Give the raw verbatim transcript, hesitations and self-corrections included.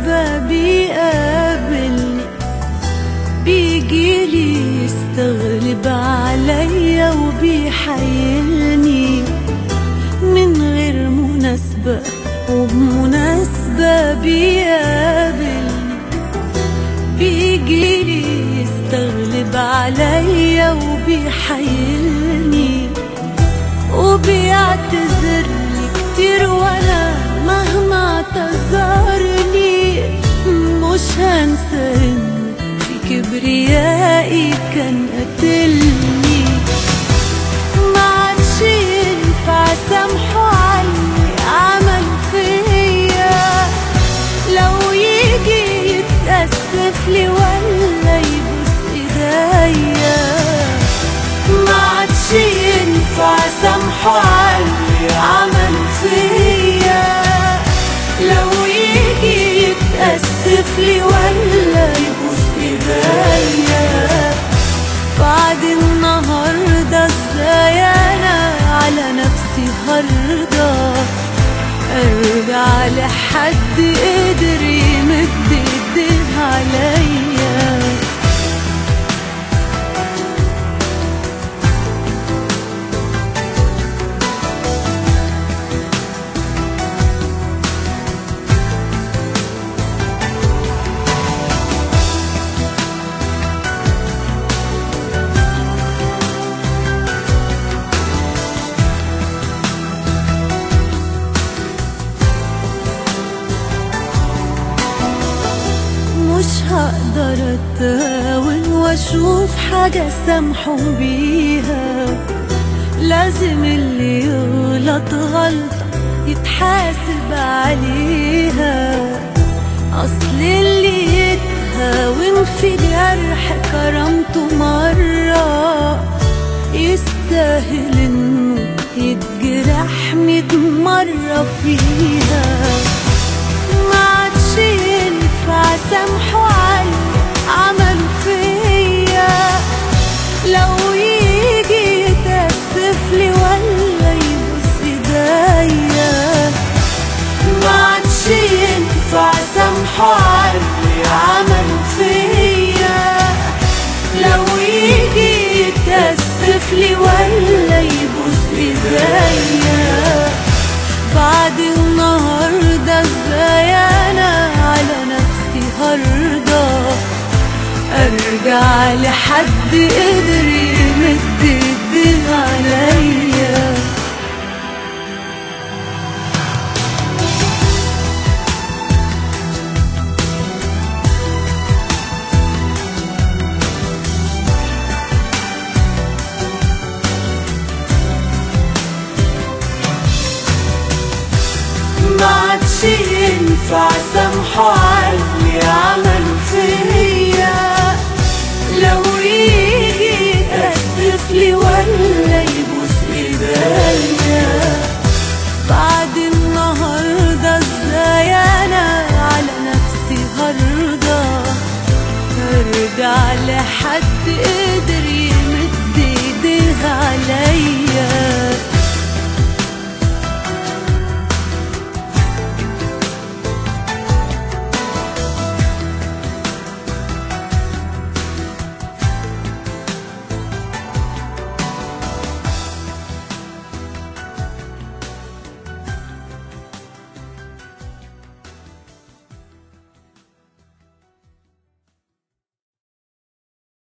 مناسبة بيقابلني، بيجيلي يستغلب عليا وبيحايلني من غير مناسبة، وبمناسبة بيقابلني، بيجيلي يستغلب عليا وبيحايلني وبيعتذرلي كتير، وانا مهما اعتذرلي مش هنسى ان في كبريائي كان قتلني. ما عادش ينفع سامحه عني عمل فيا، لو يجي يتأسف لي ولا يبوس ايديا. ما عادش ينفع سامحه عني عمل فيا، لو يجي يتأسف لي ولا يبوس ايديا. بعد النهارده ازاي انا على نفسي هرضى ارجع لحد قدر يمد ايديه عليا؟ مش هقدر اتهاون واشوف حاجة سامحه بيها، لازم اللي يغلط غلطة يتحاسب عليها. اصل اللي يتهاون في جرح كرامته مرة يستاهل انه يتجرح ميت مرة فيها. ما عادش ينفع سامحه عني عمل فيا، لو يجي يتأسف لي ولا يبوس ايديا. ما عادش ينفع سامحه عني عمل فيا، لو يجي يتأسف لي ولا يبوس ايديا. بعد النهارده ازاي انا على نفسي هرضى ارجع لحد قدر يمد ايديه عليا؟ ما عادش ينفع سامحه عني عمل فيا، لو يجي يتأسف لي ولا يبوس ايديا. بعد النهارده ازاي انا على نفسي هرضى ارجع لحد قدر